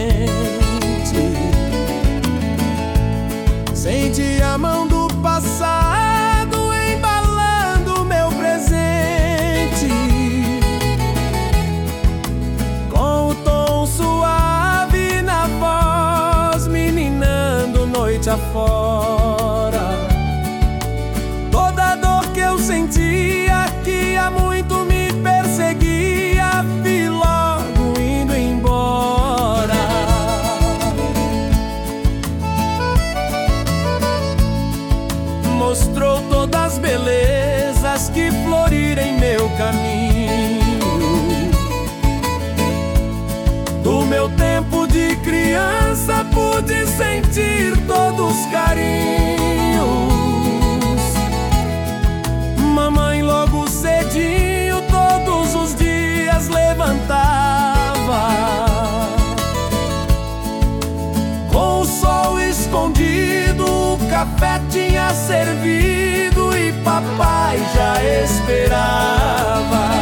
Senti a mão do passado embalando meu presente, com o tom suave na voz, meninando noite afora. Toda dor que eu sentia, que há muito me perseguia, vi logo indo embora. Mostrou todas as belezas que floriram em meu caminho. Do meu tempo de criança pude sentir todos os carinhos. Mamãe logo cedinho todos os dias levantava, com o sol escondido o café tinha servido e papai já esperava.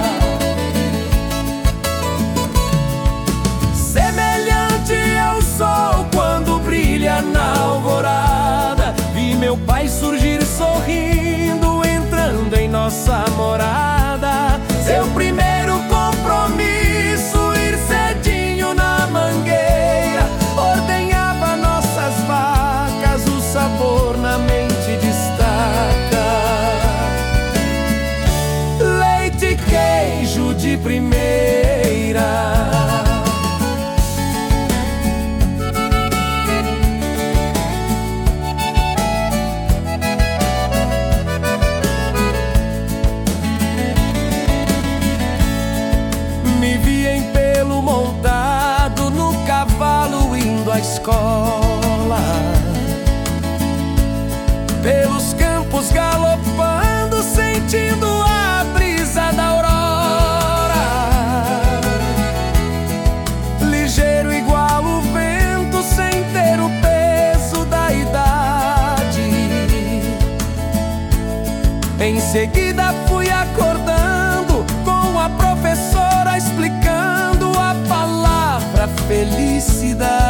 Semelhante ao sol quando brilha na alvorada, vi meu pai surgir sorrindo, entrando em nossa morada. Seu primeiro compromisso, ir cedinho na mangueira, ordenhava nossas vacas, o sabor na mente destaca. Leite e queijo de primeira. Me vi em pelo montado no cavalo indo à escola, pelos campos galopando, sentindo a brisa da aurora. Ligeiro igual o vento, sem ter o peso da idade. Em seguida fui acordando com a professora explicando a palavra felicidade.